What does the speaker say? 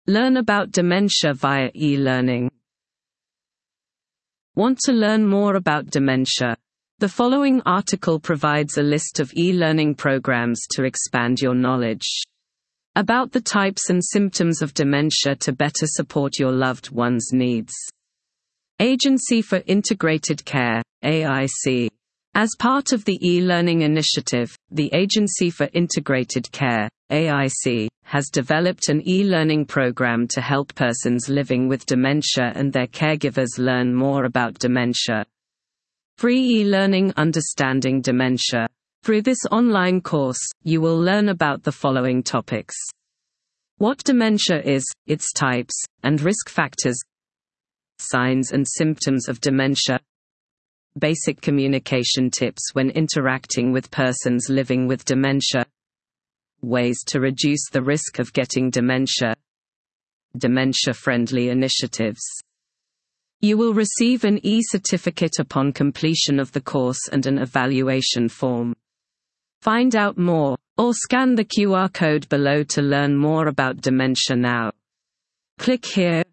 Learn about dementia via e-learning. Want to learn more about dementia? The following article provides a list of e-learning programs to expand your knowledge about the types and symptoms of dementia to better support your loved one's needs. Agency for Integrated Care, AIC. As part of the e-learning initiative, the Agency for Integrated Care, AIC, has developed an e-learning program to help persons living with dementia and their caregivers learn more about dementia. Free e-learning Understanding Dementia. Through this online course, you will learn about the following topics: what dementia is, its types, and risk factors, signs and symptoms of dementia, basic communication tips when interacting with persons living with dementia, ways to reduce the risk of getting dementia, dementia-friendly initiatives. You will receive an e-certificate upon completion of the course and an evaluation form. Find out more, or scan the QR code below to learn more about dementia now. Click here.